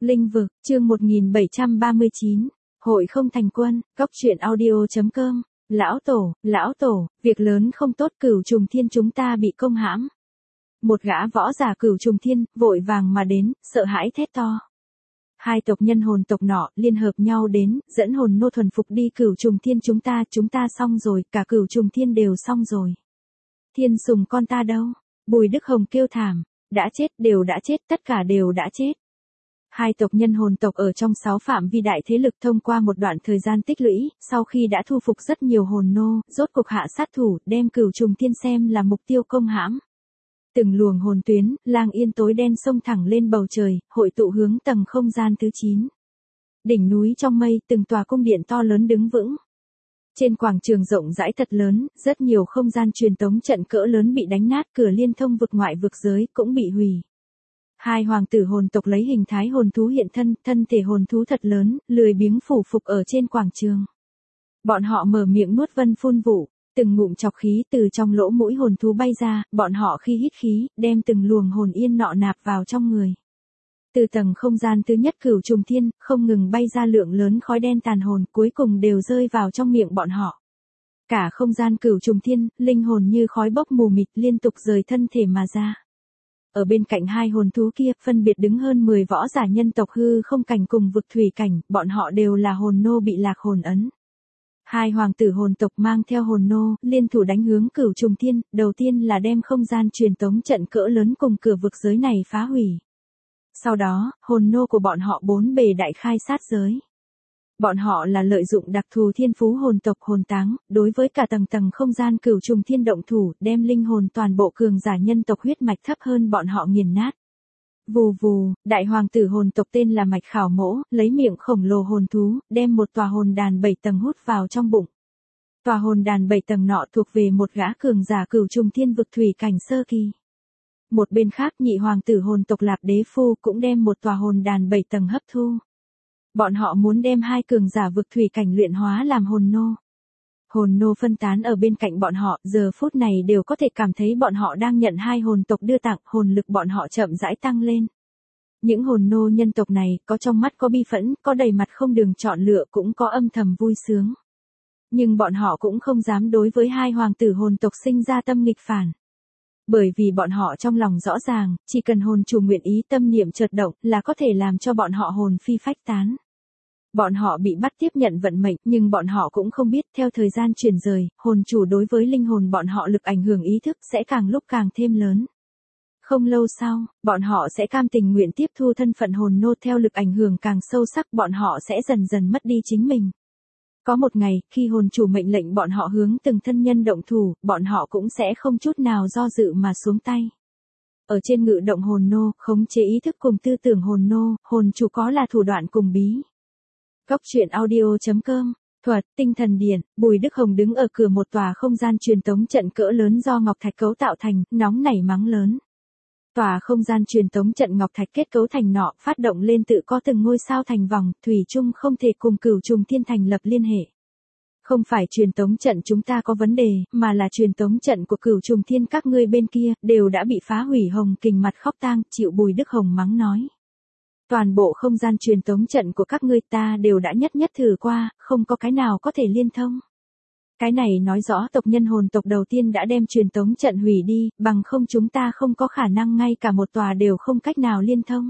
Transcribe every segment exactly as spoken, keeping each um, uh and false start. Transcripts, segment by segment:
Linh vực, chương một nghìn bảy trăm ba mươi chín, hội không thành quân, góc truyện audio.com, lão tổ, lão tổ, việc lớn không tốt, Cửu Trùng Thiên chúng ta bị công hãm. Một gã võ giả Cửu Trùng Thiên, vội vàng mà đến, sợ hãi thét to. Hai tộc nhân hồn tộc nọ, liên hợp nhau đến, dẫn hồn nô thuần phục đi Cửu Trùng Thiên chúng ta, chúng ta xong rồi, cả Cửu Trùng Thiên đều xong rồi. Thiên Sùng con ta đâu? Bùi Đức Hồng kêu thảm, đã chết, đều đã chết, tất cả đều đã chết. Hai tộc nhân hồn tộc ở trong sáu phạm vi đại thế lực thông qua một đoạn thời gian tích lũy, sau khi đã thu phục rất nhiều hồn nô, rốt cục hạ sát thủ, đem Cửu Trùng Thiên xem là mục tiêu công hãm. Từng luồng hồn tuyến, lang yên tối đen xông thẳng lên bầu trời, hội tụ hướng tầng không gian thứ chín. Đỉnh núi trong mây, từng tòa cung điện to lớn đứng vững. Trên quảng trường rộng rãi thật lớn, rất nhiều không gian truyền tống trận cỡ lớn bị đánh nát, cửa liên thông vực ngoại vực giới cũng bị hủy. Hai hoàng tử hồn tộc lấy hình thái hồn thú hiện thân, thân thể hồn thú thật lớn, lười biếng phủ phục ở trên quảng trường. Bọn họ mở miệng nuốt vân phun vụ, từng ngụm chọc khí từ trong lỗ mũi hồn thú bay ra, bọn họ khi hít khí, đem từng luồng hồn yên nọ nạp vào trong người. Từ tầng không gian thứ nhất Cửu Trùng Thiên, không ngừng bay ra lượng lớn khói đen tàn hồn, cuối cùng đều rơi vào trong miệng bọn họ. Cả không gian Cửu Trùng Thiên, linh hồn như khói bốc mù mịt liên tục rời thân thể mà ra. Ở bên cạnh hai hồn thú kia, phân biệt đứng hơn mười võ giả nhân tộc hư không cảnh cùng vực thủy cảnh, bọn họ đều là hồn nô bị lạc hồn ấn. Hai hoàng tử hồn tộc mang theo hồn nô, liên thủ đánh hướng Cửu Trùng Thiên, đầu tiên là đem không gian truyền tống trận cỡ lớn cùng cửa vực giới này phá hủy. Sau đó, hồn nô của bọn họ bốn bề đại khai sát giới. Bọn họ là lợi dụng đặc thù thiên phú hồn tộc hồn táng, đối với cả tầng tầng không gian Cửu Trùng Thiên động thủ, đem linh hồn toàn bộ cường giả nhân tộc huyết mạch thấp hơn bọn họ nghiền nát. Vù vù, đại hoàng tử hồn tộc tên là Mạch Khảo Mỗ, lấy miệng khổng lồ hồn thú, đem một tòa hồn đàn bảy tầng hút vào trong bụng. Tòa hồn đàn bảy tầng nọ thuộc về một gã cường giả Cửu Trùng Thiên vực thủy cảnh sơ kỳ. Một bên khác nhị hoàng tử hồn tộc Lạp Đế Phu cũng đem một tòa hồn đàn bảy tầng hấp thu. Bọn họ muốn đem hai cường giả vực thủy cảnh luyện hóa làm hồn nô. Hồn nô phân tán ở bên cạnh bọn họ, giờ phút này đều có thể cảm thấy bọn họ đang nhận hai hồn tộc đưa tặng, hồn lực bọn họ chậm rãi tăng lên. Những hồn nô nhân tộc này, có trong mắt có bi phẫn, có đầy mặt không đường chọn lựa, cũng có âm thầm vui sướng. Nhưng bọn họ cũng không dám đối với hai hoàng tử hồn tộc sinh ra tâm nghịch phản. Bởi vì bọn họ trong lòng rõ ràng, chỉ cần hồn chủ nguyện ý tâm niệm chợt động là có thể làm cho bọn họ hồn phi phách tán. Bọn họ bị bắt tiếp nhận vận mệnh, nhưng bọn họ cũng không biết theo thời gian chuyển rời, hồn chủ đối với linh hồn bọn họ lực ảnh hưởng ý thức sẽ càng lúc càng thêm lớn. Không lâu sau, bọn họ sẽ cam tình nguyện tiếp thu thân phận hồn nô, theo lực ảnh hưởng càng sâu sắc bọn họ sẽ dần dần mất đi chính mình. Có một ngày, khi hồn chủ mệnh lệnh bọn họ hướng từng thân nhân động thủ, bọn họ cũng sẽ không chút nào do dự mà xuống tay. Ở trên ngự động hồn nô, khống chế ý thức cùng tư tưởng hồn nô, hồn chủ có là thủ đoạn cùng bí. Góc truyện audio.com, thuật, tinh thần điện, Bùi Đức Hồng đứng ở cửa một tòa không gian truyền tống trận cỡ lớn do ngọc thạch cấu tạo thành, nóng nảy mắng lớn. Tòa không gian truyền tống trận ngọc thạch kết cấu thành nọ, phát động lên tự có từng ngôi sao thành vòng, thủy chung không thể cùng Cửu Trùng Thiên thành lập liên hệ. Không phải truyền tống trận chúng ta có vấn đề, mà là truyền tống trận của Cửu Trùng Thiên các ngươi bên kia, đều đã bị phá hủy. Hồng Kình mặt khóc tang, chịu Bùi Đức Hồng mắng nói. Toàn bộ không gian truyền tống trận của các ngươi ta đều đã nhất nhất thử qua, không có cái nào có thể liên thông. Cái này nói rõ tộc nhân hồn tộc đầu tiên đã đem truyền tống trận hủy đi, bằng không chúng ta không có khả năng ngay cả một tòa đều không cách nào liên thông.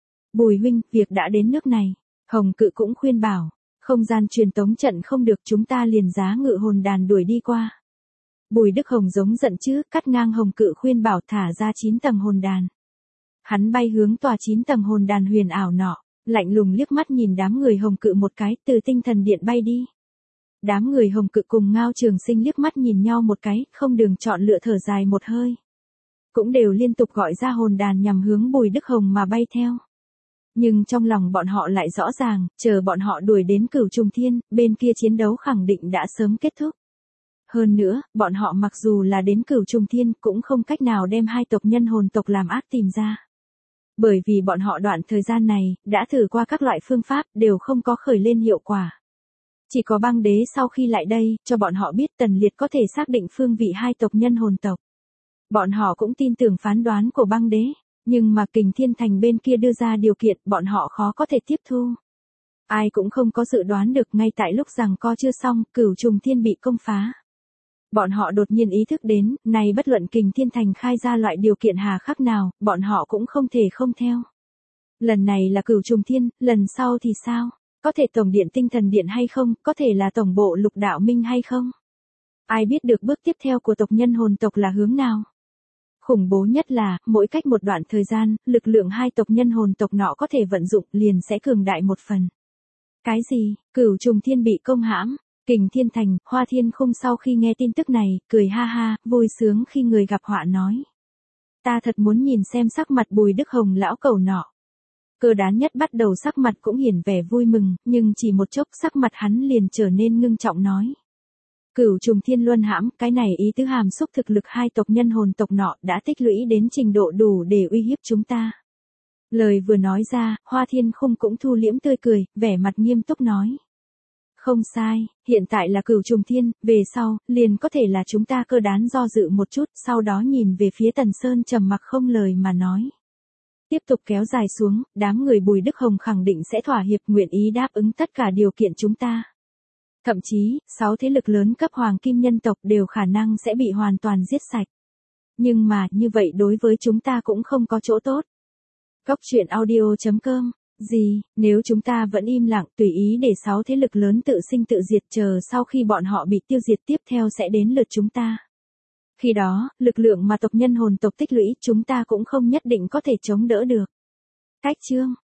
Bùi huynh, việc đã đến nước này. Hồng Cự cũng khuyên bảo, không gian truyền tống trận không được, chúng ta liền giá ngự hồn đàn đuổi đi qua. Bùi Đức Hồng giống giận chứ, cắt ngang Hồng Cự khuyên bảo thả ra chín tầng hồn đàn. Hắn bay hướng tòa chín tầng hồn đàn huyền ảo nọ, lạnh lùng liếc mắt nhìn đám người Hồng Cự một cái, từ tinh thần điện bay đi. Đám người Hồng Cự cùng Ngao Trường Sinh liếc mắt nhìn nhau một cái, không đường chọn lựa thở dài một hơi. Cũng đều liên tục gọi ra hồn đàn nhằm hướng Bùi Đức Hồng mà bay theo. Nhưng trong lòng bọn họ lại rõ ràng, chờ bọn họ đuổi đến Cửu Trùng Thiên, bên kia chiến đấu khẳng định đã sớm kết thúc. Hơn nữa, bọn họ mặc dù là đến Cửu Trùng Thiên cũng không cách nào đem hai tộc nhân hồn tộc làm ác tìm ra. Bởi vì bọn họ đoạn thời gian này, đã thử qua các loại phương pháp, đều không có khởi lên hiệu quả. Chỉ có băng đế sau khi lại đây, cho bọn họ biết Tần Liệt có thể xác định phương vị hai tộc nhân hồn tộc. Bọn họ cũng tin tưởng phán đoán của băng đế. Nhưng mà Kình Thiên Thành bên kia đưa ra điều kiện, bọn họ khó có thể tiếp thu. Ai cũng không có dự đoán được ngay tại lúc giằng co chưa xong, Cửu Trùng Thiên bị công phá. Bọn họ đột nhiên ý thức đến, này bất luận Kình Thiên Thành khai ra loại điều kiện hà khắc nào, bọn họ cũng không thể không theo. Lần này là Cửu Trùng Thiên, lần sau thì sao? Có thể tổng điện tinh thần điện hay không, có thể là tổng bộ lục đạo minh hay không? Ai biết được bước tiếp theo của tộc nhân hồn tộc là hướng nào? Khủng bố nhất là, mỗi cách một đoạn thời gian, lực lượng hai tộc nhân hồn tộc nọ có thể vận dụng liền sẽ cường đại một phần. Cái gì? Cửu Trùng Thiên bị công hãm? Kình Thiên Thành, Hoa Thiên Khung sau khi nghe tin tức này, cười ha ha, vui sướng khi người gặp họa nói. Ta thật muốn nhìn xem sắc mặt Bùi Đức Hồng lão cẩu nọ. Cơ Đán Nhất bắt đầu sắc mặt cũng hiển vẻ vui mừng, nhưng chỉ một chốc sắc mặt hắn liền trở nên ngưng trọng nói. Cửu Trùng Thiên luân hãm, cái này ý tứ hàm xúc thực lực hai tộc nhân hồn tộc nọ đã tích lũy đến trình độ đủ để uy hiếp chúng ta. Lời vừa nói ra, Hoa Thiên Khung cũng thu liễm tươi cười, vẻ mặt nghiêm túc nói. Không sai, hiện tại là Cửu Trùng Thiên, về sau, liền có thể là chúng ta. Cơ Đán do dự một chút, sau đó nhìn về phía Tần Sơn trầm mặc không lời mà nói. Tiếp tục kéo dài xuống, đám người Bùi Đức Hồng khẳng định sẽ thỏa hiệp nguyện ý đáp ứng tất cả điều kiện chúng ta. Thậm chí, sáu thế lực lớn cấp hoàng kim nhân tộc đều khả năng sẽ bị hoàn toàn giết sạch. Nhưng mà, như vậy đối với chúng ta cũng không có chỗ tốt. Góc truyện audio chấm com. Gì, nếu chúng ta vẫn im lặng tùy ý để sáu thế lực lớn tự sinh tự diệt, chờ sau khi bọn họ bị tiêu diệt tiếp theo sẽ đến lượt chúng ta. Khi đó, lực lượng mà tộc nhân hồn tộc tích lũy chúng ta cũng không nhất định có thể chống đỡ được. Cách chương